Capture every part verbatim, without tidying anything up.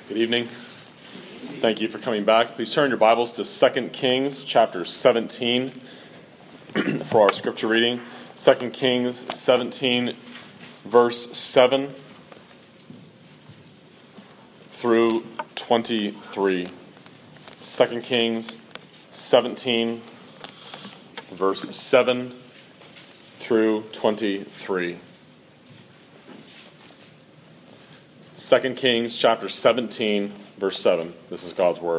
Good evening. Thank you for coming back. Please turn your Bibles to Second Kings chapter seventeen for our scripture reading. Second Kings seventeen, verse seven through twenty-three. Second Kings seventeen, verse seven through twenty-three. Second Kings chapter seventeen, verse seven. This is God's word.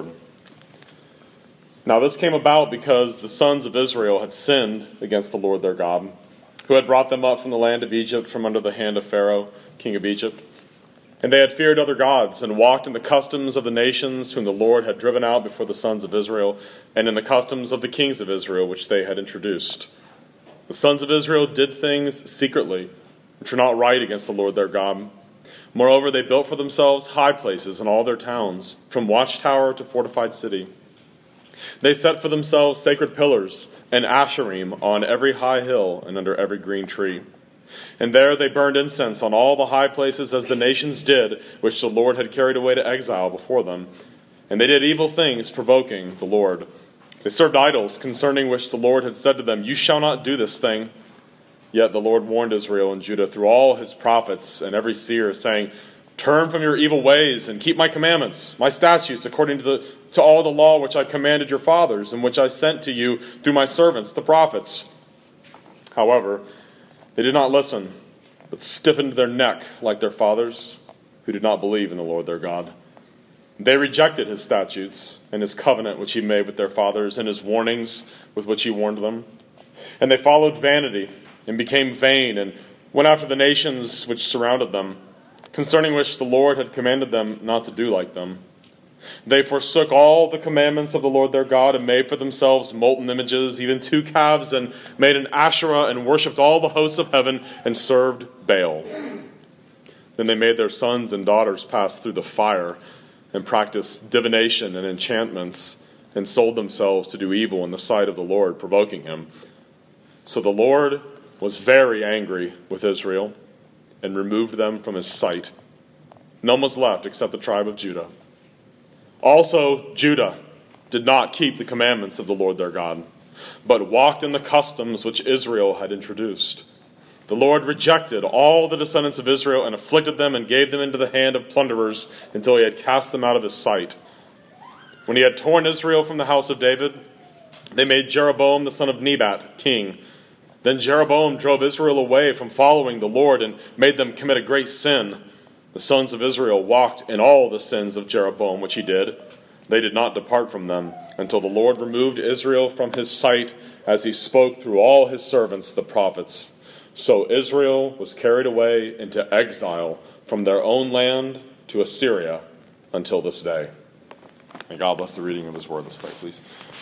Now this came about because the sons of Israel had sinned against the Lord their God, who had brought them up from the land of Egypt, from under the hand of Pharaoh, king of Egypt. And they had feared other gods, and walked in the customs of the nations whom the Lord had driven out before the sons of Israel, and in the customs of the kings of Israel, which they had introduced. The sons of Israel did things secretly, which were not right against the Lord their God. Moreover, they built for themselves high places in all their towns, from watchtower to fortified city. They set for themselves sacred pillars and asherim on every high hill and under every green tree. And there they burned incense on all the high places as the nations did, which the Lord had carried away to exile before them. And they did evil things, provoking the Lord. They served idols, concerning which the Lord had said to them, "You shall not do this thing." Yet the Lord warned Israel and Judah through all his prophets and every seer, saying, "Turn from your evil ways and keep my commandments, my statutes, according to the to all the law which I commanded your fathers, and which I sent to you through my servants, the prophets." However, they did not listen, but stiffened their neck like their fathers, who did not believe in the Lord their God. They rejected his statutes and his covenant which he made with their fathers, and his warnings with which he warned them. And they followed vanity, and became vain, and went after the nations which surrounded them, concerning which the Lord had commanded them not to do like them. They forsook all the commandments of the Lord their God, and made for themselves molten images, even two calves, and made an Asherah, and worshipped all the hosts of heaven, and served Baal. Then they made their sons and daughters pass through the fire, and practiced divination and enchantments, and sold themselves to do evil in the sight of the Lord, provoking him. So the Lord was very angry with Israel, and removed them from his sight. None was left except the tribe of Judah. Also Judah did not keep the commandments of the Lord their God, but walked in the customs which Israel had introduced. The Lord rejected all the descendants of Israel, and afflicted them, and gave them into the hand of plunderers, until he had cast them out of his sight. When he had torn Israel from the house of David, they made Jeroboam the son of Nebat king. Then Jeroboam drove Israel away from following the Lord, and made them commit a great sin. The sons of Israel walked in all the sins of Jeroboam which he did. They did not depart from them, until the Lord removed Israel from his sight, as he spoke through all his servants the prophets. So Israel was carried away into exile from their own land to Assyria until this day. May God bless the reading of his word. Let's pray, please.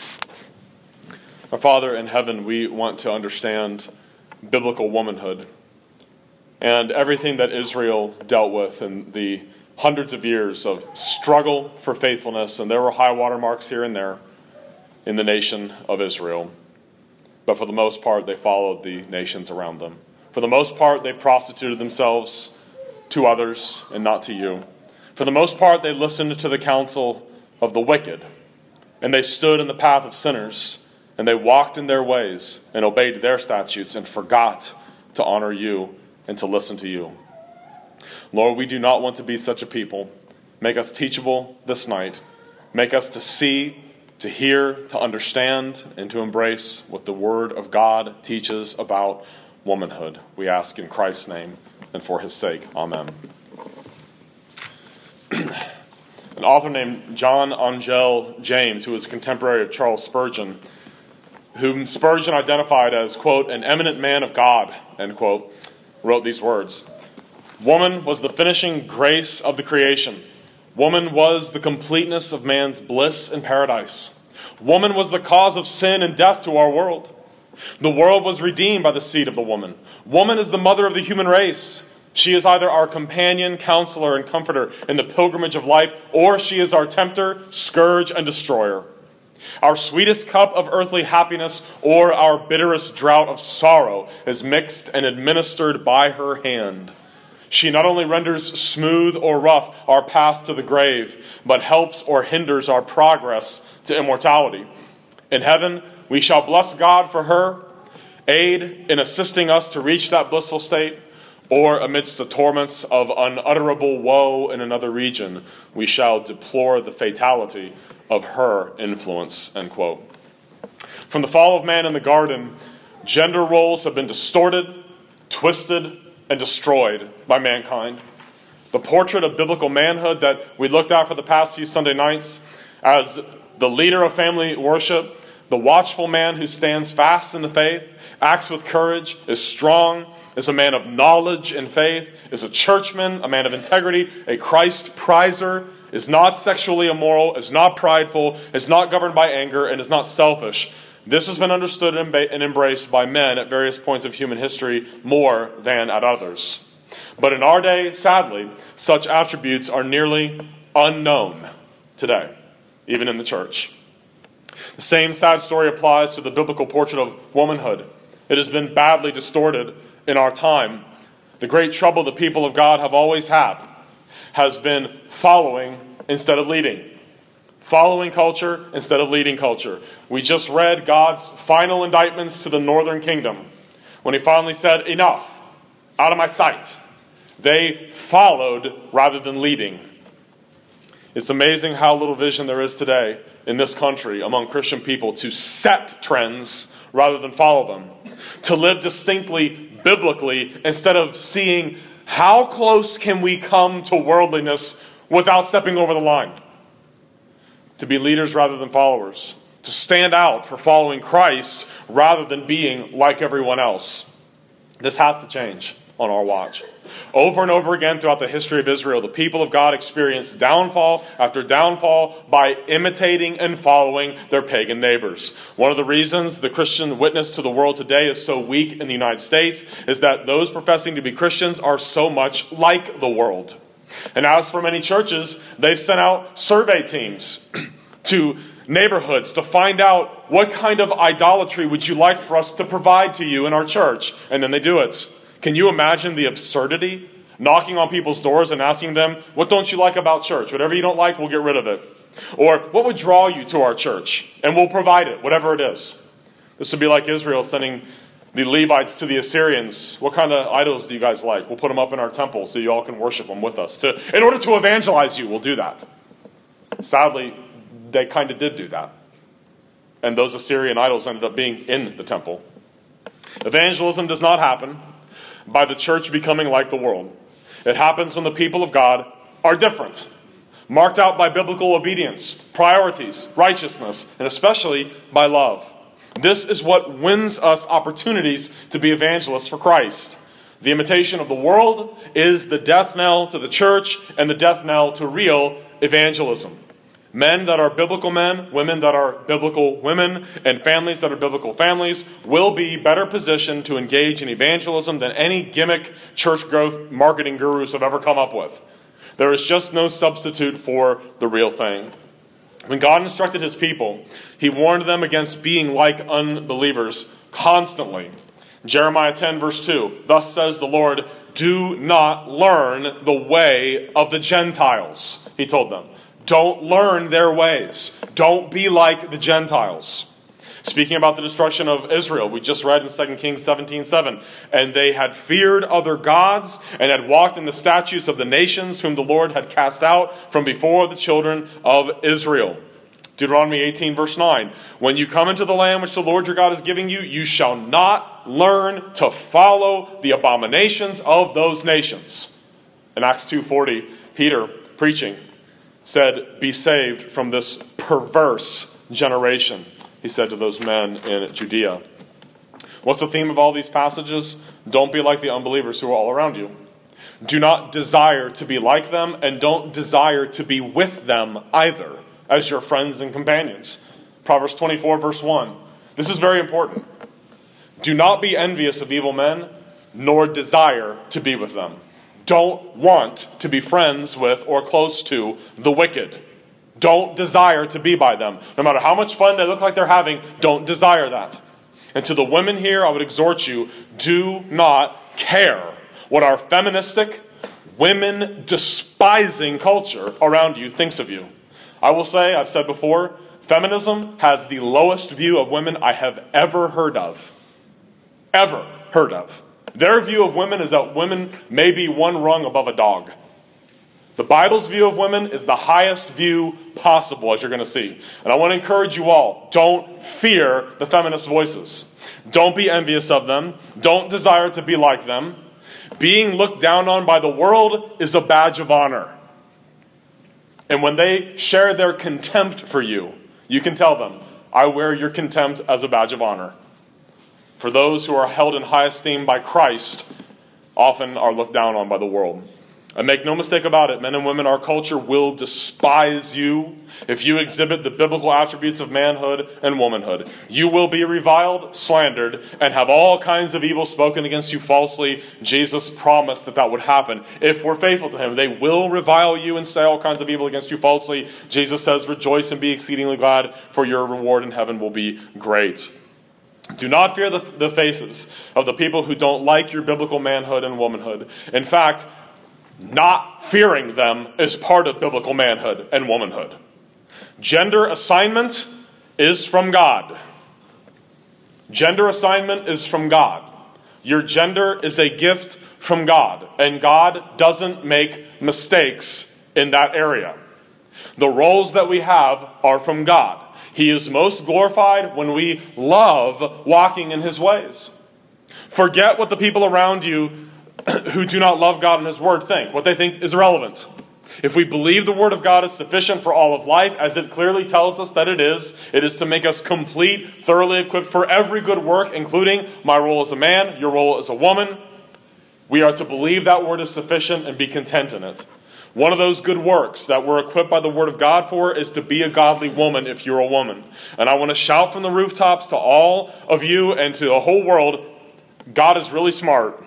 Our Father in heaven, we want to understand biblical womanhood and everything that Israel dealt with in the hundreds of years of struggle for faithfulness, and there were high water marks here and there in the nation of Israel. But for the most part, they followed the nations around them. For the most part, they prostituted themselves to others and not to you. For the most part, they listened to the counsel of the wicked, and they stood in the path of sinners. And they walked in their ways and obeyed their statutes, and forgot to honor you and to listen to you. Lord, we do not want to be such a people. Make us teachable this night. Make us to see, to hear, to understand, and to embrace what the Word of God teaches about womanhood. We ask in Christ's name and for his sake. Amen. An author named John Angell James, who was a contemporary of Charles Spurgeon, whom Spurgeon identified as, quote, an eminent man of God, end quote, wrote these words: "Woman was the finishing grace of the creation. Woman was the completeness of man's bliss in paradise. Woman was the cause of sin and death to our world. The world was redeemed by the seed of the woman. Woman is the mother of the human race. She is either our companion, counselor, and comforter in the pilgrimage of life, or she is our tempter, scourge, and destroyer. Our sweetest cup of earthly happiness or our bitterest draught of sorrow is mixed and administered by her hand. She not only renders smooth or rough our path to the grave, but helps or hinders our progress to immortality. In heaven, we shall bless God for her, aid in assisting us to reach that blissful state, or amidst the torments of unutterable woe in another region, we shall deplore the fatality of her influence. End quote. From the fall of man in the garden, gender roles have been distorted, twisted, and destroyed by mankind. The portrait of biblical manhood that we looked at for the past few Sunday nights as the leader of family worship, the watchful man who stands fast in the faith, acts with courage, is strong, is a man of knowledge and faith, is a churchman, a man of integrity, a Christ prizer, is not sexually immoral, is not prideful, is not governed by anger, and is not selfish. This has been understood and embraced by men at various points of human history more than at others. But in our day, sadly, such attributes are nearly unknown today, even in the church. The same sad story applies to the biblical portrait of womanhood. It has been badly distorted in our time. The great trouble the people of God have always had has been following instead of leading. Following culture instead of leading culture. We just read God's final indictments to the northern kingdom when he finally said, enough, out of my sight. They followed rather than leading. It's amazing how little vision there is today in this country among Christian people to set trends rather than follow them. To live distinctly biblically instead of seeing how close can we come to worldliness without stepping over the line. To be leaders rather than followers. To stand out for following Christ rather than being like everyone else. This has to change on our watch. Over and over again throughout the history of Israel, the people of God experienced downfall after downfall by imitating and following their pagan neighbors. One of the reasons the Christian witness to the world today is so weak in the United States is that those professing to be Christians are so much like the world. And as for many churches, they've sent out survey teams to neighborhoods to find out what kind of idolatry would you like for us to provide to you in our church. And then they do it. Can you imagine the absurdity? Knocking on people's doors and asking them, what don't you like about church? Whatever you don't like, we'll get rid of it. Or what would draw you to our church? And we'll provide it, whatever it is. This would be like Israel sending the Levites to the Assyrians. What kind of idols do you guys like? We'll put them up in our temple so you all can worship them with us. To, in order to evangelize you, we'll do that. Sadly, they kind of did do that. And those Assyrian idols ended up being in the temple. Evangelism does not happen by the church becoming like the world. It happens when the people of God are different, marked out by biblical obedience, priorities, righteousness, and especially by love. This is what wins us opportunities to be evangelists for Christ. The imitation of the world is the death knell to the church and the death knell to real evangelism. Men that are biblical men, women that are biblical women, and families that are biblical families will be better positioned to engage in evangelism than any gimmick church growth marketing gurus have ever come up with. There is just no substitute for the real thing. When God instructed his people, he warned them against being like unbelievers constantly. Jeremiah ten verse two, thus says the Lord, do not learn the way of the Gentiles, he told them. Don't learn their ways. Don't be like the Gentiles. Speaking about the destruction of Israel, we just read in Second Kings seventeen seven, and they had feared other gods and had walked in the statutes of the nations whom the Lord had cast out from before the children of Israel. Deuteronomy eighteen verse nine, when you come into the land which the Lord your God is giving you, you shall not learn to follow the abominations of those nations. In Acts two forty, Peter, preaching, said, be saved from this perverse generation, he said to those men in Judea. What's the theme of all these passages? Don't be like the unbelievers who are all around you. Do not desire to be like them, and don't desire to be with them either as your friends and companions. Proverbs twenty-four verse one. This is very important. Do not be envious of evil men, nor desire to be with them. Don't want to be friends with or close to the wicked. Don't desire to be by them. No matter how much fun they look like they're having, don't desire that. And to the women here, I would exhort you, do not care what our feministic, women despising culture around you thinks of you. I will say, I've said before, feminism has the lowest view of women I have ever heard of. Ever heard of. Their view of women is that women may be one rung above a dog. The Bible's view of women is the highest view possible, as you're going to see. And I want to encourage you all, don't fear the feminist voices. Don't be envious of them. Don't desire to be like them. Being looked down on by the world is a badge of honor. And when they share their contempt for you, you can tell them, I wear your contempt as a badge of honor. For those who are held in high esteem by Christ often are looked down on by the world. And make no mistake about it, men and women, our culture will despise you if you exhibit the biblical attributes of manhood and womanhood. You will be reviled, slandered, and have all kinds of evil spoken against you falsely. Jesus promised that that would happen if we're faithful to him. They will revile you and say all kinds of evil against you falsely. Jesus says, rejoice and be exceedingly glad, for your reward in heaven will be great. Do not fear the, the faces of the people who don't like your biblical manhood and womanhood. In fact, not fearing them is part of biblical manhood and womanhood. Gender assignment is from God. Gender assignment is from God. Your gender is a gift from God, and God doesn't make mistakes in that area. The roles that we have are from God. He is most glorified when we love walking in his ways. Forget what the people around you who do not love God and his word think. What they think is irrelevant. If we believe the word of God is sufficient for all of life, as it clearly tells us that it is, it is to make us complete, thoroughly equipped for every good work, including my role as a man, your role as a woman. We are to believe that word is sufficient and be content in it. One of those good works that we're equipped by the word of God for is to be a godly woman if you're a woman. And I want to shout from the rooftops to all of you and to the whole world, God is really smart.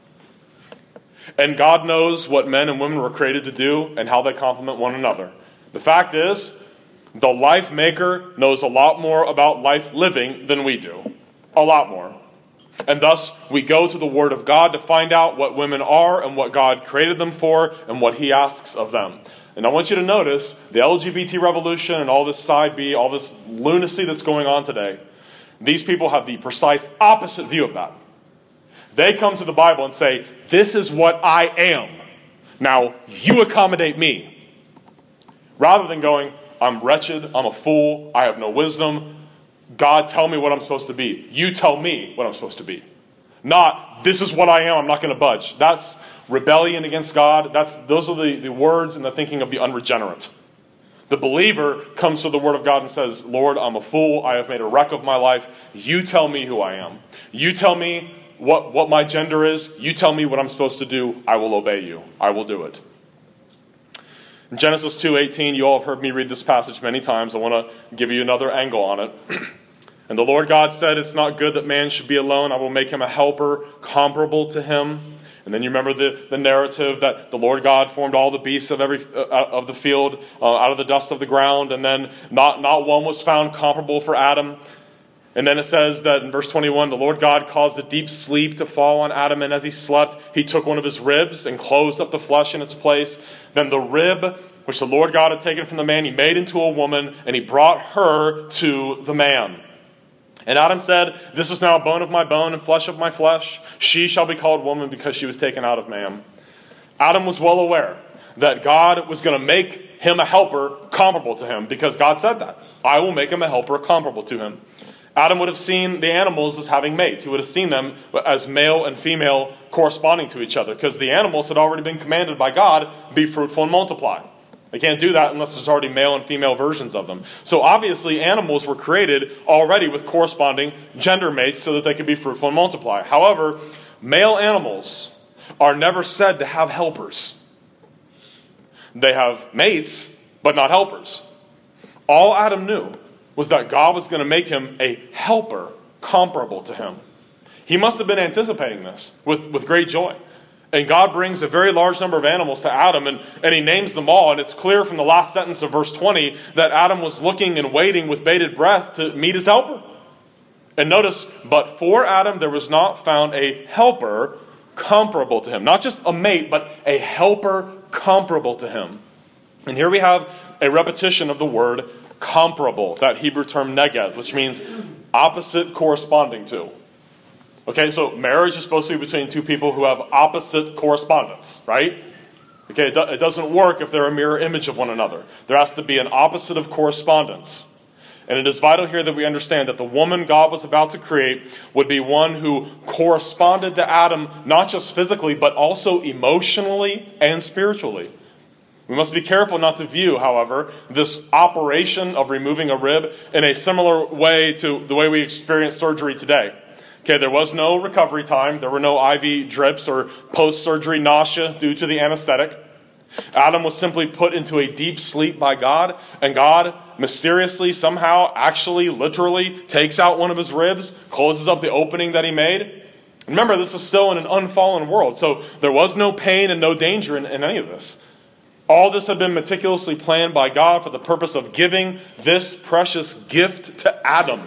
And God knows what men and women were created to do and how they complement one another. The fact is, the life maker knows a lot more about life living than we do. A lot more. And thus, we go to the Word of God to find out what women are and what God created them for and what he asks of them. And I want you to notice the L G B T revolution and all this side B, all this lunacy that's going on today. These people have the precise opposite view of that. They come to the Bible and say, this is what I am. Now, you accommodate me. Rather than going, I'm wretched, I'm a fool, I have no wisdom. God, tell me what I'm supposed to be. You tell me what I'm supposed to be. Not, this is what I am, I'm not going to budge. That's rebellion against God. That's Those are the, the words and the thinking of the unregenerate. The believer comes to the Word of God and says, Lord, I'm a fool, I have made a wreck of my life. You tell me who I am. You tell me What, what my gender is, you tell me what I'm supposed to do, I will obey you. I will do it. In Genesis two eighteen, you all have heard me read this passage many times. I want to give you another angle on it. And the Lord God said, it's not good that man should be alone. I will make him a helper comparable to him. And then you remember the, the narrative that the Lord God formed all the beasts of every uh, of the field uh, out of the dust of the ground. And then not, not one was found comparable for Adam. And then it says that in verse twenty-one, the Lord God caused a deep sleep to fall on Adam, and as he slept, he took one of his ribs and closed up the flesh in its place. Then the rib, which the Lord God had taken from the man, he made into a woman, and he brought her to the man. And Adam said, this is now bone of my bone and flesh of my flesh. She shall be called woman because she was taken out of man. Adam was well aware that God was going to make him a helper comparable to him, because God said that. I will make him a helper comparable to him. Adam would have seen the animals as having mates. He would have seen them as male and female corresponding to each other, because the animals had already been commanded by God, be fruitful and multiply. They can't do that unless there's already male and female versions of them. So obviously animals were created already with corresponding gender mates so that they could be fruitful and multiply. However, male animals are never said to have helpers. They have mates, but not helpers. All Adam knew was that God was going to make him a helper comparable to him. He must have been anticipating this with, with great joy. And God brings a very large number of animals to Adam, and, and he names them all. And it's clear from the last sentence of verse twenty that Adam was looking and waiting with bated breath to meet his helper. And notice, but for Adam there was not found a helper comparable to him. Not just a mate, but a helper comparable to him. And here we have a repetition of the word comparable, that Hebrew term neged, which means opposite corresponding to. Okay, so marriage is supposed to be between two people who have opposite correspondence, right? Okay, it, do, it doesn't work if they're a mirror image of one another. There has to be an opposite of correspondence. And it is vital here that we understand that the woman God was about to create would be one who corresponded to Adam, not just physically, but also emotionally and spiritually. We must be careful not to view, however, this operation of removing a rib in a similar way to the way we experience surgery today. Okay, there was no recovery time. There were no I V drips or post-surgery nausea due to the anesthetic. Adam was simply put into a deep sleep by God, and God mysteriously, somehow, actually, literally takes out one of his ribs, closes up the opening that he made. Remember, this is still in an unfallen world, so there was no pain and no danger in, in any of this. All this had been meticulously planned by God for the purpose of giving this precious gift to Adam.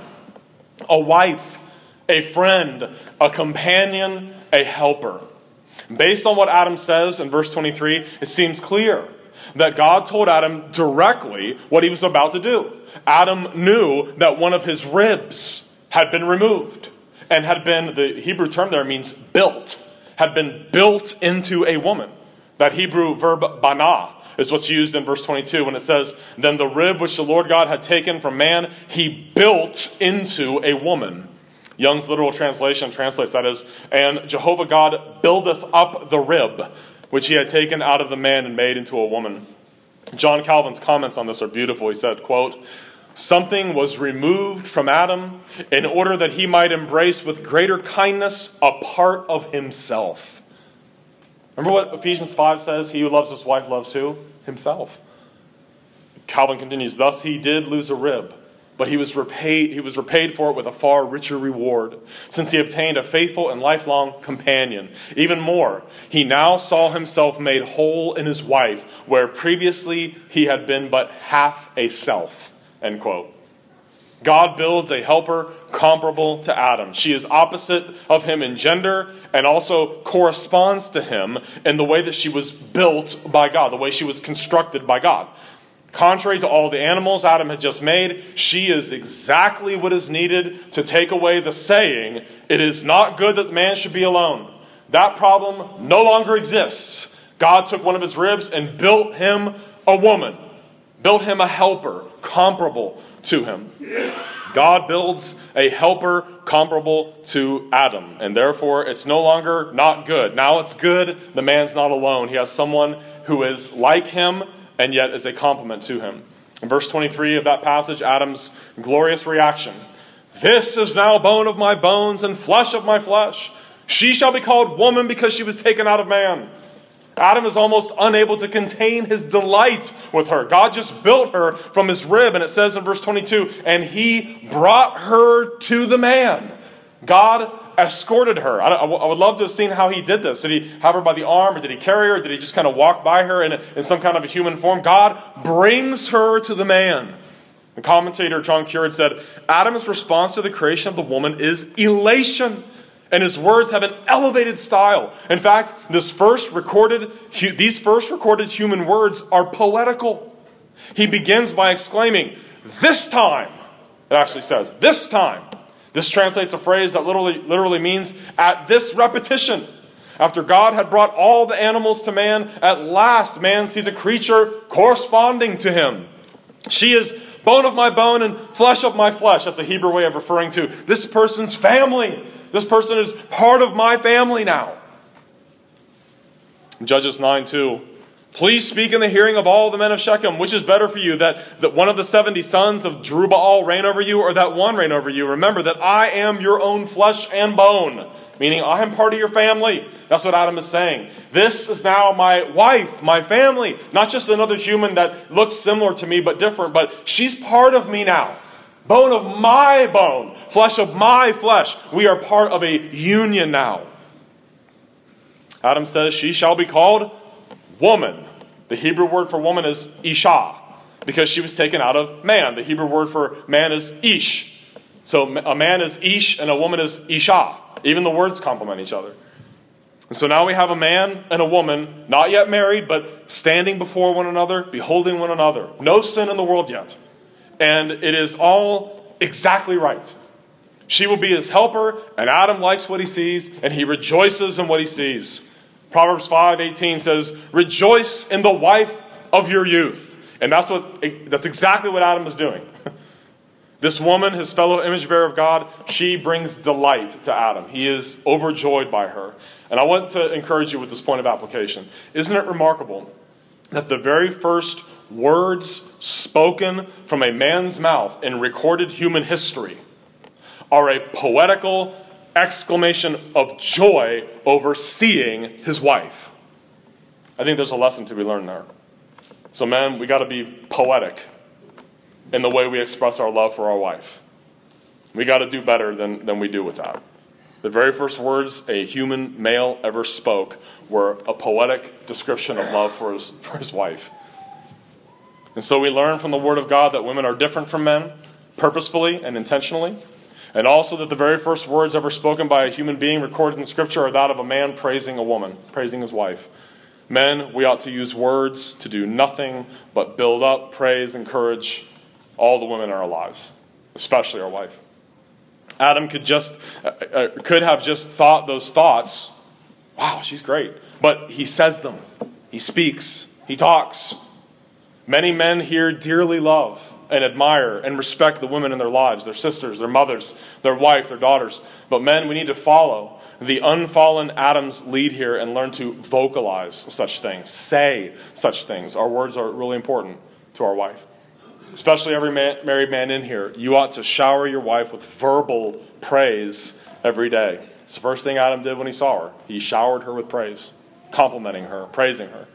A wife, a friend, a companion, a helper. Based on what Adam says in verse twenty-three, it seems clear that God told Adam directly what he was about to do. Adam knew that one of his ribs had been removed and had been, the Hebrew term there means built, had been built into a woman. That Hebrew verb banah is what's used in verse twenty-two when it says, then the rib which the Lord God had taken from man, he built into a woman. Young's literal translation translates that as, and Jehovah God buildeth up the rib, which he had taken out of the man and made into a woman. John Calvin's comments on this are beautiful. He said, quote, something was removed from Adam in order that he might embrace with greater kindness a part of himself. Remember what Ephesians five says? He who loves his wife loves who? Himself. Calvin continues, thus he did lose a rib, but he was repaid, he was repaid for it with a far richer reward, since he obtained a faithful and lifelong companion. Even more, he now saw himself made whole in his wife, where previously he had been but half a self. End quote. God builds a helper comparable to Adam. She is opposite of him in gender and also corresponds to him in the way that she was built by God, the way she was constructed by God. Contrary to all the animals Adam had just made, she is exactly what is needed to take away the saying, it is not good that man should be alone. That problem no longer exists. God took one of his ribs and built him a woman, built him a helper comparable to him. God builds a helper comparable to Adam, and therefore it's no longer not good. Now it's good. The man's not alone. He has someone who is like him and yet is a complement to him. In verse twenty-three of that passage, Adam's glorious reaction. This is now bone of my bones and flesh of my flesh. She shall be called woman because she was taken out of man. Adam is almost unable to contain his delight with her. God just built her from his rib, and it says in verse twenty-two, and he brought her to the man. God escorted her. I, I would love to have seen how he did this. Did he have her by the arm, or did he carry her? Did he just kind of walk by her in, a, in some kind of a human form? God brings her to the man. The commentator John Currid said, Adam's response to the creation of the woman is elation. And his words have an elevated style. In fact, this first recorded, these first recorded human words are poetical. He begins by exclaiming, this time. It actually says, this time. This translates a phrase that literally, literally means at this repetition. After God had brought all the animals to man, at last man sees a creature corresponding to him. She is bone of my bone and flesh of my flesh. That's a Hebrew way of referring to this person's family. This person is part of my family now. Judges nine two. Please speak in the hearing of all the men of Shechem. Which is better for you, that, that one of the seventy sons of Jerubbaal reign over you, or that one reign over you? Remember that I am your own flesh and bone. Meaning I am part of your family. That's what Adam is saying. This is now my wife, my family. Not just another human that looks similar to me but different. But she's part of me now. Bone of my bone, flesh of my flesh. We are part of a union now. Adam says, she shall be called woman. The Hebrew word for woman is isha, because she was taken out of man. The Hebrew word for man is ish. So a man is ish and a woman is isha. Even the words complement each other. And so now we have a man and a woman, not yet married, but standing before one another, beholding one another. No sin in the world yet. And it is all exactly right. She will be his helper, and Adam likes what he sees, and he rejoices in what he sees. Proverbs five eighteen says, rejoice in the wife of your youth. And that's what that's exactly what Adam is doing. This woman, his fellow image bearer of God, she brings delight to Adam. He is overjoyed by her. And I want to encourage you with this point of application. Isn't it remarkable that the very first words spoken from a man's mouth in recorded human history are a poetical exclamation of joy over seeing his wife? I think there's a lesson to be learned there. So, man, we got to be poetic in the way we express our love for our wife. We got to do better than, than we do with that. The very first words a human male ever spoke were a poetic description of love for his, for his wife. And so we learn from the Word of God that women are different from men, purposefully and intentionally. And also that the very first words ever spoken by a human being recorded in Scripture are that of a man praising a woman, praising his wife. Men, we ought to use words to do nothing but build up, praise, encourage all the women in our lives, especially our wife. Adam could just uh, uh, could have just thought those thoughts. Wow, she's great. But he says them. He speaks. He talks. Many men here dearly love and admire and respect the women in their lives, their sisters, their mothers, their wife, their daughters. But men, we need to follow the unfallen Adam's lead here and learn to vocalize such things, say such things. Our words are really important to our wife. Especially every man, married man in here, you ought to shower your wife with verbal praise every day. It's the first thing Adam did when he saw her. He showered her with praise, complimenting her, praising her.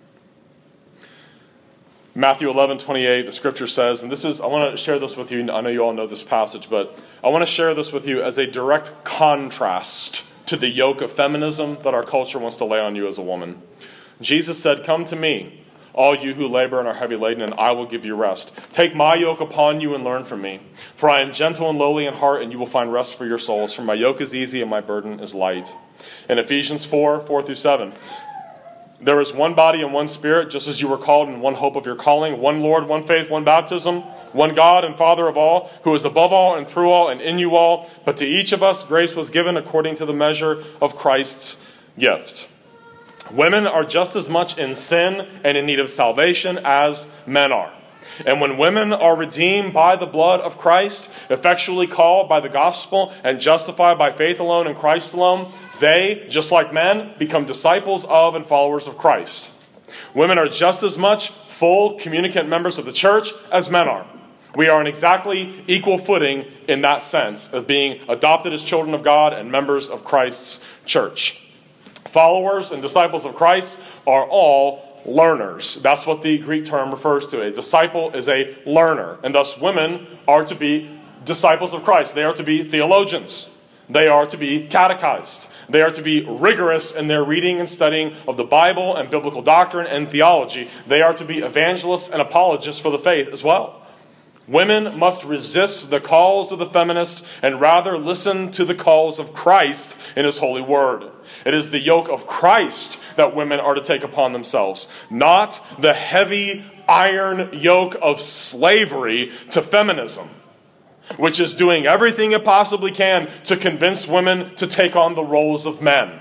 Matthew eleven twenty-eight, the scripture says, and this is, I want to share this with you. I know you all know this passage, but I want to share this with you as a direct contrast to the yoke of feminism that our culture wants to lay on you as a woman. Jesus said, come to me, all you who labor and are heavy laden, and I will give you rest. Take my yoke upon you and learn from me. For I am gentle and lowly in heart, and you will find rest for your souls. For my yoke is easy and my burden is light. In Ephesians four, four through seven, there is one body and one spirit, just as you were called in one hope of your calling, one Lord, one faith, one baptism, one God and Father of all, who is above all and through all and in you all. But to each of us grace was given according to the measure of Christ's gift. Women are just as much in sin and in need of salvation as men are. And when women are redeemed by the blood of Christ, effectually called by the gospel, and justified by faith alone in Christ alone, they, just like men, become disciples of and followers of Christ. Women are just as much full communicant members of the church as men are. We are on exactly equal footing in that sense of being adopted as children of God and members of Christ's church. Followers and disciples of Christ are all learners. That's what the Greek term refers to. A disciple is a learner. And thus women are to be disciples of Christ. They are to be theologians. They are to be catechized. They are to be rigorous in their reading and studying of the Bible and biblical doctrine and theology. They are to be evangelists and apologists for the faith as well. Women must resist the calls of the feminist and rather listen to the calls of Christ in His holy word. It is the yoke of Christ that women are to take upon themselves, not the heavy iron yoke of slavery to feminism, which is doing everything it possibly can to convince women to take on the roles of men.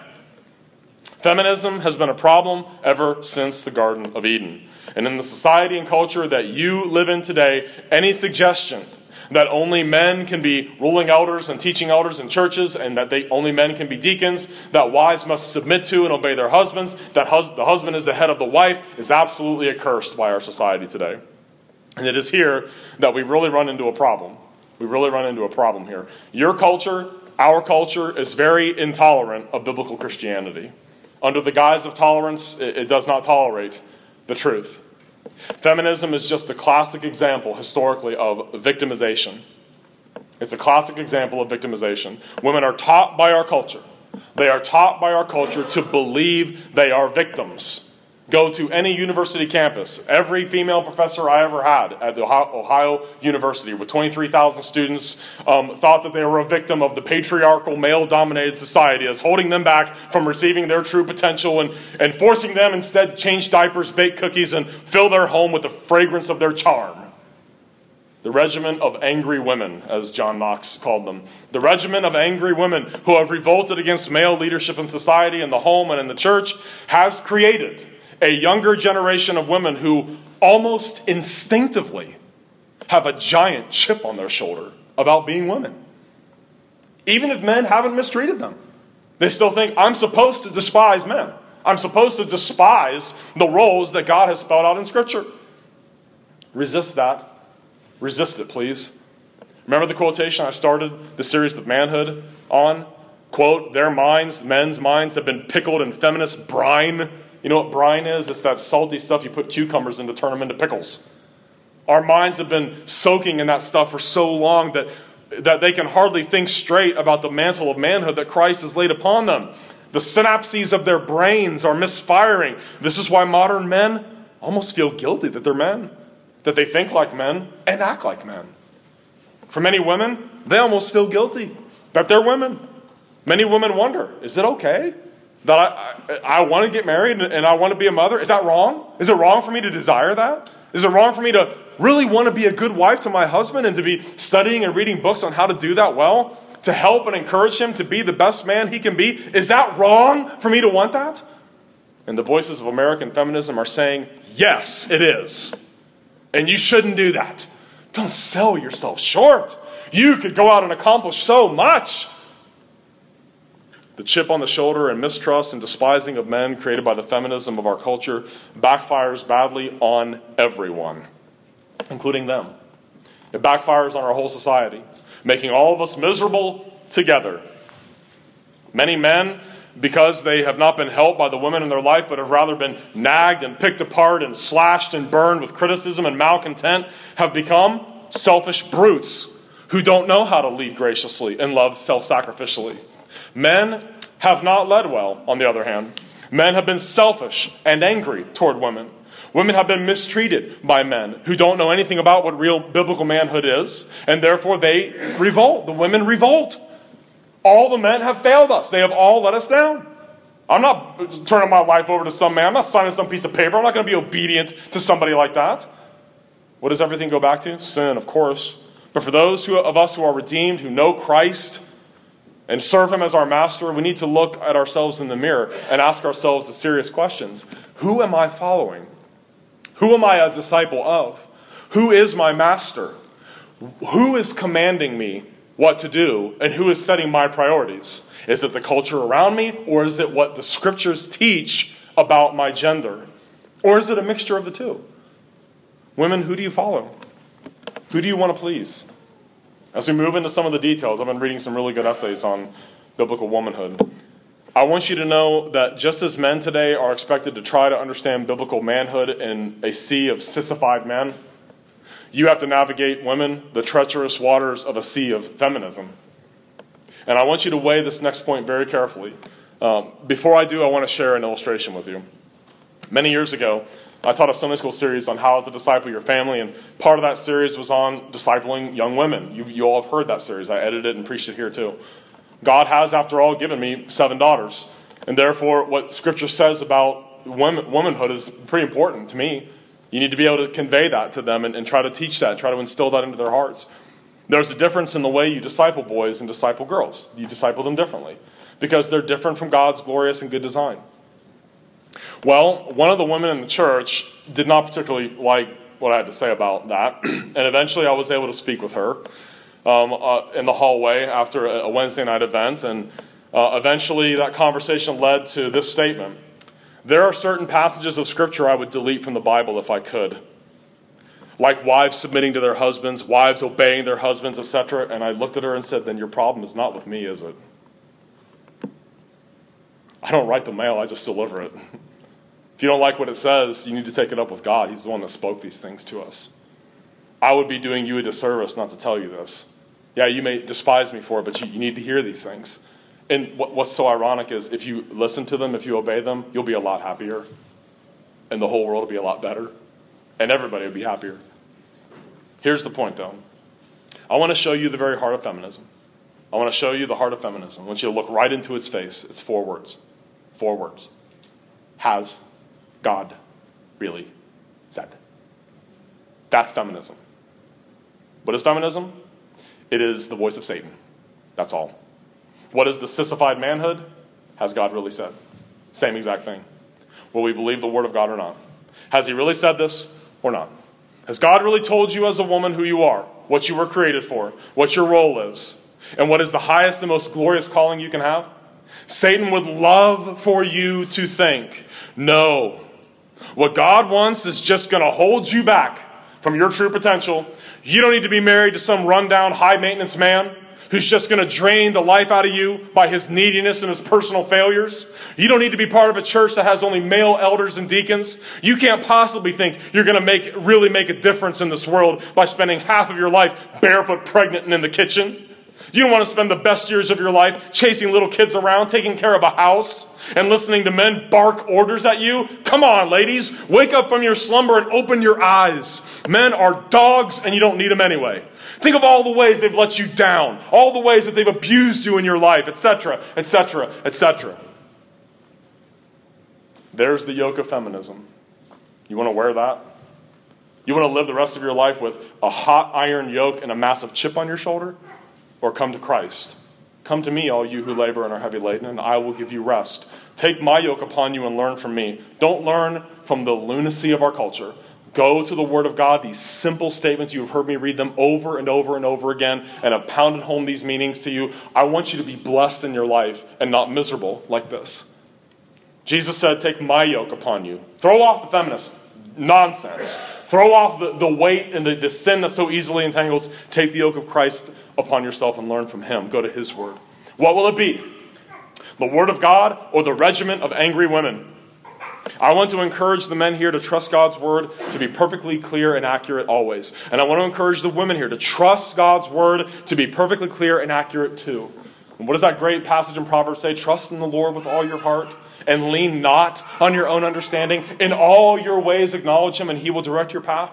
Feminism has been a problem ever since the Garden of Eden. And in the society and culture that you live in today, any suggestion that only men can be ruling elders and teaching elders in churches, and that they only men can be deacons, that wives must submit to and obey their husbands, that hus- the husband is the head of the wife, is absolutely accursed by our society today. And it is here that we really run into a problem. We really run into a problem here. Your culture, our culture, is very intolerant of biblical Christianity. Under the guise of tolerance, it, it does not tolerate the truth. Feminism is just a classic example, historically, of victimization. It's a classic example of victimization. Women are taught by our culture. They are taught by our culture to believe they are victims. Go to any university campus. Every female professor I ever had at the Ohio University with twenty-three thousand students um, thought that they were a victim of the patriarchal, male-dominated society as holding them back from receiving their true potential and, and forcing them instead to change diapers, bake cookies, and fill their home with the fragrance of their charm. The regiment of angry women, as John Knox called them. The regiment of angry women who have revolted against male leadership in society, in the home, and in the church, has created a younger generation of women who almost instinctively have a giant chip on their shoulder about being women. Even if men haven't mistreated them. They still think, I'm supposed to despise men. I'm supposed to despise the roles that God has spelled out in Scripture. Resist that. Resist it, please. Remember the quotation I started the series with manhood on? Quote, their minds, men's minds, have been pickled in feminist brine. You know what brine is? It's that salty stuff you put cucumbers in to turn them into pickles. Our minds have been soaking in that stuff for so long that, that they can hardly think straight about the mantle of manhood that Christ has laid upon them. The synapses of their brains are misfiring. This is why modern men almost feel guilty that they're men, that they think like men and act like men. For many women, they almost feel guilty that they're women. Many women wonder, is it okay that I, I, I want to get married and I want to be a mother? Is that wrong? Is it wrong for me to desire that? Is it wrong for me to really want to be a good wife to my husband and to be studying and reading books on how to do that well? To help and encourage him to be the best man he can be? Is that wrong for me to want that? And the voices of American feminism are saying, yes, it is. And you shouldn't do that. Don't sell yourself short. You could go out and accomplish so much. The chip on the shoulder and mistrust and despising of men created by the feminism of our culture backfires badly on everyone, including them. It backfires on our whole society, making all of us miserable together. Many men, because they have not been helped by the women in their life, but have rather been nagged and picked apart and slashed and burned with criticism and malcontent, have become selfish brutes who don't know how to lead graciously and love self-sacrificially. Men have not led well, on the other hand. Men have been selfish and angry toward women. Women have been mistreated by men who don't know anything about what real biblical manhood is, and therefore they revolt. The women revolt. All the men have failed us. They have all let us down. I'm not turning my life over to some man. I'm not signing some piece of paper. I'm not going to be obedient to somebody like that. What does everything go back to? Sin, of course. But for those who, of us who are redeemed, who know Christ and serve him as our master, we need to look at ourselves in the mirror and ask ourselves the serious questions. Who am I following? Who am I a disciple of? Who is my master? Who is commanding me what to do, and who is setting my priorities? Is it the culture around me, or is it what the scriptures teach about my gender? Or is it a mixture of the two? Women, who do you follow? Who do you want to please? As we move into some of the details, I've been reading some really good essays on biblical womanhood. I want you to know that just as men today are expected to try to understand biblical manhood in a sea of sissified men, you have to navigate, women, the treacherous waters of a sea of feminism. And I want you to weigh this next point very carefully. Um, before I do, I want to share an illustration with you. Many years ago, I taught a Sunday school series on how to disciple your family, and part of that series was on discipling young women. You, you all have heard that series. I edited it and preached it here too. God has, after all, given me seven daughters. And therefore, what Scripture says about women, womanhood is pretty important to me. You need to be able to convey that to them and, and try to teach that, try to instill that into their hearts. There's a difference in the way you disciple boys and disciple girls. You disciple them differently because they're different from God's glorious and good design. Well, one of the women in the church did not particularly like what I had to say about that. And eventually I was able to speak with her um, uh, in the hallway after a Wednesday night event. And uh, eventually that conversation led to this statement. There are certain passages of Scripture I would delete from the Bible if I could. Like wives submitting to their husbands, wives obeying their husbands, et cetera. And I looked at her and said, then your problem is not with me, is it? I don't write the mail, I just deliver it. If you don't like what it says, you need to take it up with God. He's the one that spoke these things to us. I would be doing you a disservice not to tell you this. Yeah, you may despise me for it, but you, you need to hear these things. And what, what's so ironic is if you listen to them, if you obey them, you'll be a lot happier. and the whole world would be a lot better, and everybody would be happier. Here's the point, though. I want to show you the very heart of feminism. I want to show you the heart of feminism. I want you to look right into its face. It's four words. Four words. Has God really said? That's feminism. What is feminism? It is the voice of Satan. That's all. What is the sissified manhood? Has God really said? Same exact thing. Will we believe the word of God or not? Has he really said this or not? Has God really told you as a woman who you are, what you were created for, what your role is, and what is the highest and most glorious calling you can have? Satan would love for you to think, no, what God wants is just going to hold you back from your true potential. You don't need to be married to some rundown, high-maintenance man who's just going to drain the life out of you by his neediness and his personal failures. You don't need to be part of a church that has only male elders and deacons. You can't possibly think you're going to make really make a difference in this world by spending half of your life barefoot, pregnant, and in the kitchen. You don't want to spend the best years of your life chasing little kids around, taking care of a house, and listening to men bark orders at you. Come on, ladies. Wake up from your slumber and open your eyes. Men are dogs, and you don't need them anyway. Think of all the ways they've let you down, all the ways that they've abused you in your life, et cetera, et cetera, et cetera. There's the yoke of feminism. You want to wear that? You want to live the rest of your life with a hot iron yoke and a massive chip on your shoulder? Or come to Christ. Come to me, all you who labor and are heavy laden, and I will give you rest. Take my yoke upon you and learn from me. Don't learn from the lunacy of our culture. Go to the Word of God, these simple statements. You have heard me read them over and over and over again, and have pounded home these meanings to you. I want you to be blessed in your life and not miserable like this. Jesus said, take my yoke upon you. Throw off the feminist nonsense. Throw off the, the weight and the, the sin that so easily entangles. Take the yoke of Christ upon yourself and learn from him. Go to his word. What will it be? The word of God or the regiment of angry women? I want to encourage the men here to trust God's word to be perfectly clear and accurate always. And I want to encourage the women here to trust God's word to be perfectly clear and accurate too. And what does that great passage in Proverbs say? Trust in the Lord with all your heart and lean not on your own understanding. In all your ways acknowledge him and he will direct your path.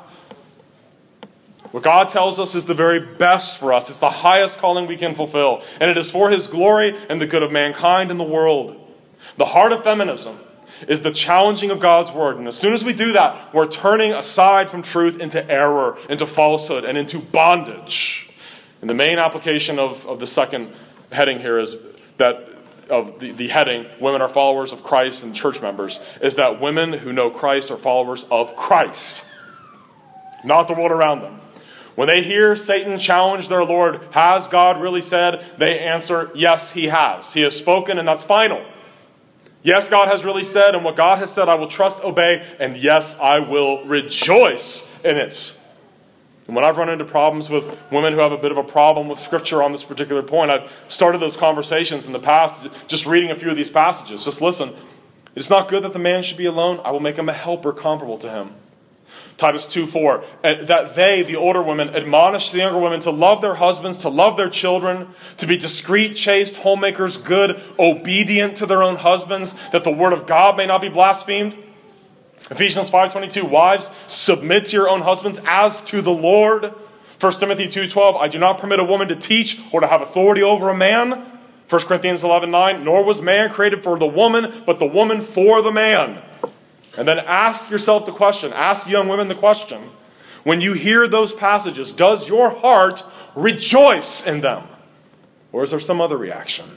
What God tells us is the very best for us. It's the highest calling we can fulfill. And it is for his glory and the good of mankind and the world. The heart of feminism is the challenging of God's word. And as soon as we do that, we're turning aside from truth into error, into falsehood, and into bondage. And the main application of, of the second heading here is that of the, the heading, women are followers of Christ and church members, is that women who know Christ are followers of Christ, not the world around them. When they hear Satan challenge their Lord, has God really said? They answer, yes, he has. He has spoken, and that's final. Yes, God has really said, and what God has said I will trust, obey, and yes, I will rejoice in it. And when I've run into problems with women who have a bit of a problem with Scripture on this particular point, I've started those conversations in the past, just reading a few of these passages. Just listen. It's not good that the man should be alone. I will make him a helper comparable to him. Titus two four, that they, the older women, admonish the younger women to love their husbands, to love their children, to be discreet, chaste, homemakers, good, obedient to their own husbands, that the word of God may not be blasphemed. Ephesians five twenty-two, wives, submit to your own husbands as to the Lord. First Timothy two twelve, I do not permit a woman to teach or to have authority over a man. First Corinthians eleven nine, nor was man created for the woman, but the woman for the man. And then ask yourself the question, ask young women the question, when you hear those passages, does your heart rejoice in them? Or is there some other reaction?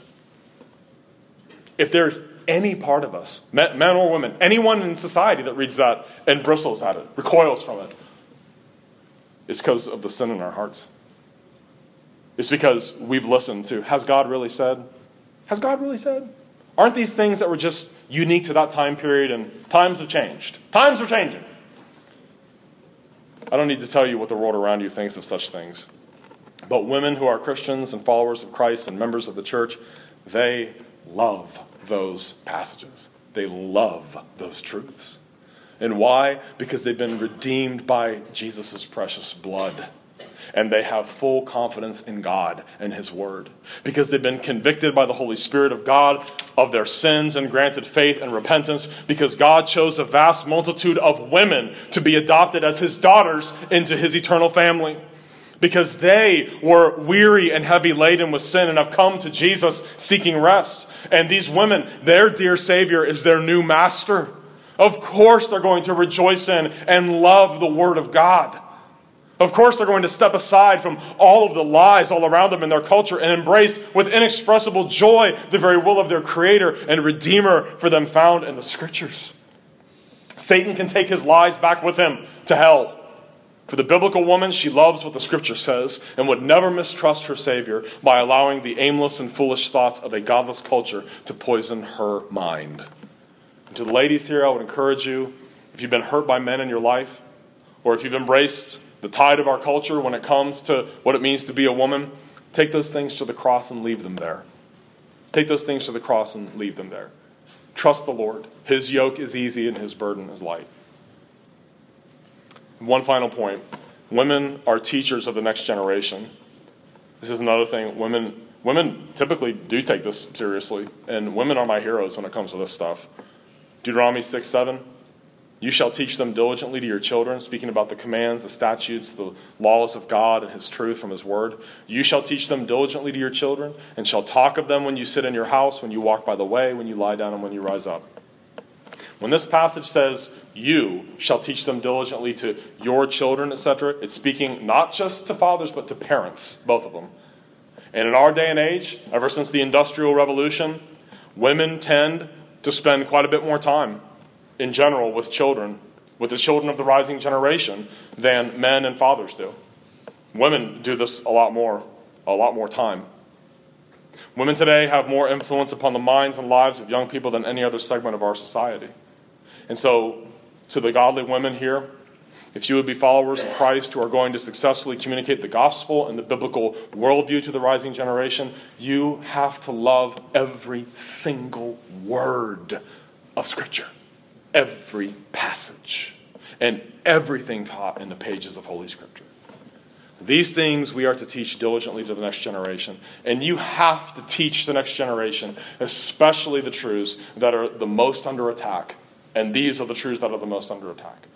If there's any part of us, men or women, anyone in society that reads that and bristles at it, recoils from it, it's because of the sin in our hearts. It's because we've listened to, has God really said? Has God really said? Aren't these things that were just unique to that time period, and times have changed? Times are changing. I don't need to tell you what the world around you thinks of such things. But women who are Christians and followers of Christ and members of the church, they love those passages. They love those truths. And why? Because they've been redeemed by Jesus' precious blood. and they have full confidence in God and His Word. Because they've been convicted by the Holy Spirit of God of their sins and granted faith and repentance, because God chose a vast multitude of women to be adopted as His daughters into His eternal family. Because they were weary and heavy laden with sin and have come to Jesus seeking rest. And these women, their dear Savior is their new master. Of course they're going to rejoice in and love the Word of God. Of course they're going to step aside from all of the lies all around them in their culture and embrace with inexpressible joy the very will of their Creator and Redeemer for them found in the Scriptures. Satan can take his lies back with him to hell. For the biblical woman, she loves what the Scripture says and would never mistrust her Savior by allowing the aimless and foolish thoughts of a godless culture to poison her mind. And to the ladies here, I would encourage you, if you've been hurt by men in your life, or if you've embraced the tide of our culture when it comes to what it means to be a woman, take those things to the cross and leave them there. Take those things to the cross and leave them there. Trust the Lord. His yoke is easy and His burden is light. One final point. Women are teachers of the next generation. This is another thing. Women women typically do take this seriously, and women are my heroes when it comes to this stuff. Deuteronomy six seven. You shall teach them diligently to your children, speaking about the commands, the statutes, the laws of God and His truth from His Word. You shall teach them diligently to your children, and shall talk of them when you sit in your house, when you walk by the way, when you lie down, and when you rise up. When this passage says, you shall teach them diligently to your children, et cetera, it's speaking not just to fathers, but to parents, both of them. And in our day and age, ever since the Industrial Revolution, women tend to spend quite a bit more time in general with children, with the children of the rising generation, than men and fathers do. Women do this a lot more, a lot more time. Women today have more influence upon the minds and lives of young people than any other segment of our society. And so, to the godly women here, if you would be followers of Christ who are going to successfully communicate the gospel and the biblical worldview to the rising generation, you have to love every single word of Scripture. Every passage. And everything taught in the pages of Holy Scripture. These things we are to teach diligently to the next generation. And you have to teach the next generation, especially the truths that are the most under attack. And these are the truths that are the most under attack.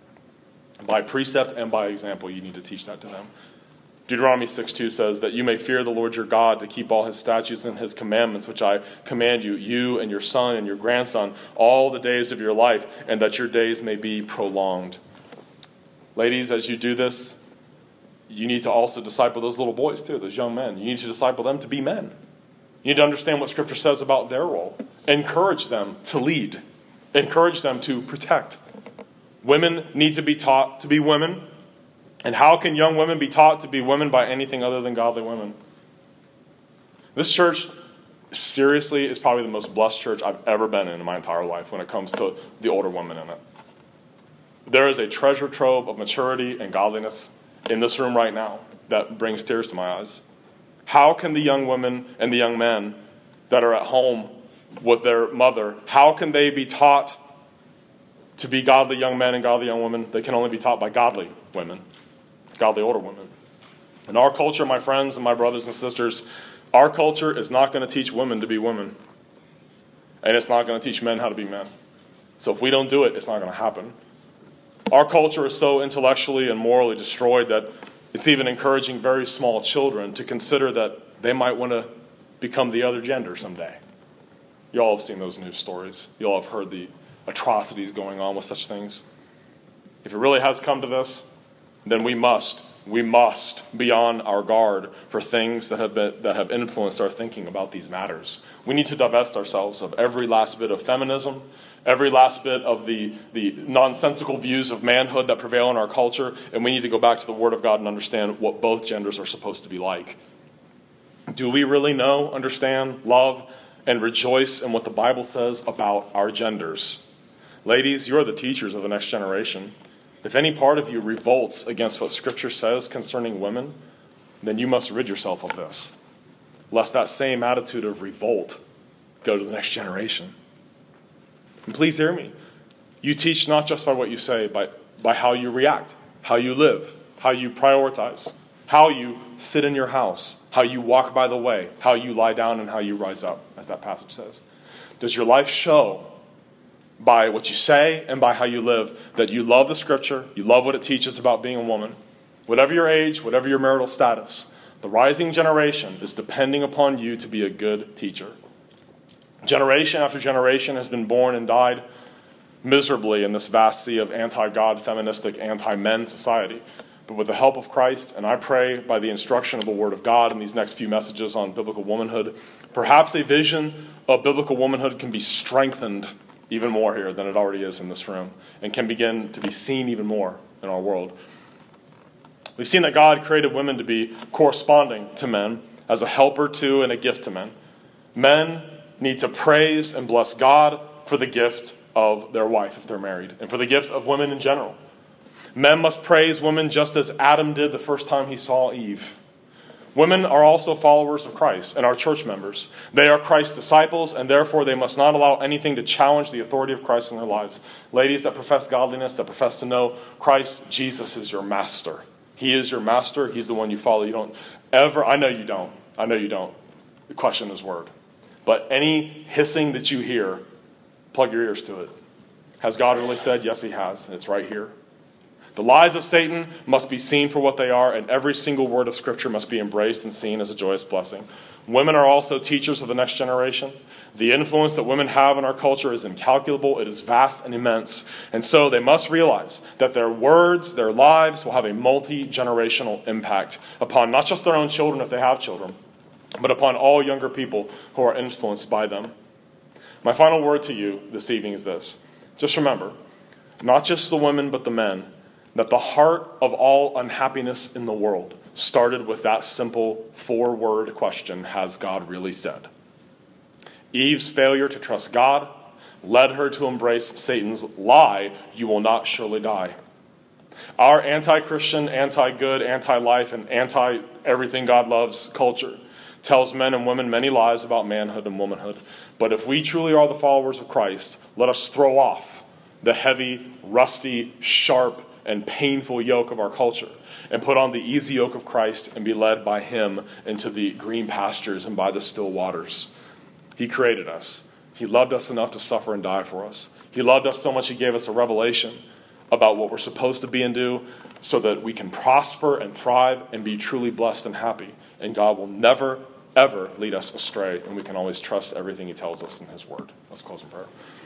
By precept and by example, you need to teach that to them. Deuteronomy six two says that you may fear the Lord your God to keep all His statutes and His commandments, which I command you, you and your son and your grandson, all the days of your life, and that your days may be prolonged. Ladies, as you do this, you need to also disciple those little boys too, those young men. You need to disciple them to be men. You need to understand what Scripture says about their role. Encourage them to lead. Encourage them to protect. Women need to be taught to be women. And how can young women be taught to be women by anything other than godly women? This church, seriously, is probably the most blessed church I've ever been in in my entire life when it comes to the older women in it. There is a treasure trove of maturity and godliness in this room right now that brings tears to my eyes. How can the young women and the young men that are at home with their mother, how can they be taught to be godly young men and godly young women? They can only be taught by godly women, godly older women. In our culture, my friends and my brothers and sisters, our culture is not going to teach women to be women. And it's not going to teach men how to be men. So if we don't do it, it's not going to happen. Our culture is so intellectually and morally destroyed that it's even encouraging very small children to consider that they might want to become the other gender someday. You all have seen those news stories. You all have heard the atrocities going on with such things. If it really has come to this, then we must, we must be on our guard for things that have been, that have influenced our thinking about these matters. We need to divest ourselves of every last bit of feminism, every last bit of the, the nonsensical views of manhood that prevail in our culture, and we need to go back to the Word of God and understand what both genders are supposed to be like. Do we really know, understand, love, and rejoice in what the Bible says about our genders? Ladies, you are the teachers of the next generation. If any part of you revolts against what Scripture says concerning women, then you must rid yourself of this, lest that same attitude of revolt go to the next generation. And please hear me. You teach not just by what you say, but by how you react, how you live, how you prioritize, how you sit in your house, how you walk by the way, how you lie down, and how you rise up, as that passage says? Does your life show by what you say and by how you live that you love the Scripture, you love what it teaches about being a woman? Whatever your age, whatever your marital status, the rising generation is depending upon you to be a good teacher. Generation after generation has been born and died miserably in this vast sea of anti-God, feministic, anti-men society. But with the help of Christ, and I pray by the instruction of the Word of God in these next few messages on biblical womanhood, perhaps a vision of biblical womanhood can be strengthened even more here than it already is in this room, and can begin to be seen even more in our world. We've seen that God created women to be corresponding to men, as a helper to and a gift to men. Men need to praise and bless God for the gift of their wife if they're married, and for the gift of women in general. Men must praise women just as Adam did the first time he saw Eve. Women are also followers of Christ and are church members. They are Christ's disciples, and therefore they must not allow anything to challenge the authority of Christ in their lives. Ladies that profess godliness, that profess to know Christ, Jesus is your master. He is your master. He's the one you follow. You don't ever, I know you don't, I know you don't question his word. But any hissing that you hear, plug your ears to it. Has God really said? Yes, he has. And it's right here. The lies of Satan must be seen for what they are, and every single word of Scripture must be embraced and seen as a joyous blessing. Women are also teachers of the next generation. The influence that women have in our culture is incalculable. It is vast and immense. And so they must realize that their words, their lives will have a multi-generational impact upon not just their own children if they have children, but upon all younger people who are influenced by them. My final word to you this evening is this. Just remember, not just the women but the men, that the heart of all unhappiness in the world started with that simple four-word question, has God really said? Eve's failure to trust God led her to embrace Satan's lie, you will not surely die. Our anti-Christian, anti-good, anti-life, and anti-everything God loves culture tells men and women many lies about manhood and womanhood. But if we truly are the followers of Christ, let us throw off the heavy, rusty, sharp, and painful yoke of our culture and put on the easy yoke of Christ and be led by him into the green pastures and by the still waters. He created us. He loved us enough to suffer and die for us. He loved us so much he gave us a revelation about what we're supposed to be and do so that we can prosper and thrive and be truly blessed and happy. And God will never, ever lead us astray, and we can always trust everything he tells us in his word. Let's close in prayer.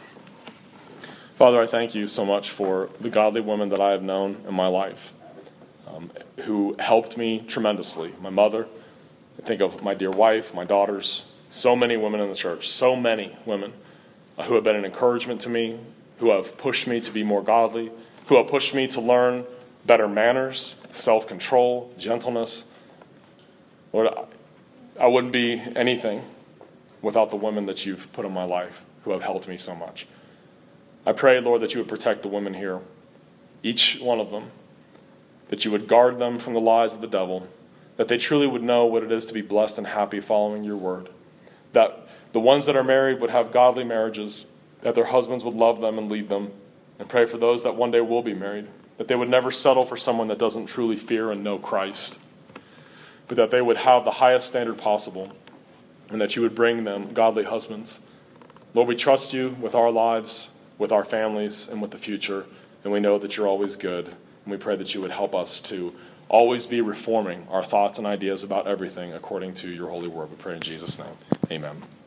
Father, I thank you so much for the godly women that I have known in my life, um, who helped me tremendously. My mother, I think of my dear wife, my daughters, so many women in the church, so many women uh, who have been an encouragement to me, who have pushed me to be more godly, who have pushed me to learn better manners, self-control, gentleness. Lord, I wouldn't be anything without the women that you've put in my life who have helped me so much. I pray, Lord, that you would protect the women here, each one of them, that you would guard them from the lies of the devil, that they truly would know what it is to be blessed and happy following your word, that the ones that are married would have godly marriages, that their husbands would love them and lead them, and pray for those that one day will be married, that they would never settle for someone that doesn't truly fear and know Christ, but that they would have the highest standard possible, and that you would bring them godly husbands. Lord, we trust you with our lives, with our families, and with the future, and we know that you're always good, and we pray that you would help us to always be reforming our thoughts and ideas about everything according to your holy word. We pray in Jesus' name. Amen.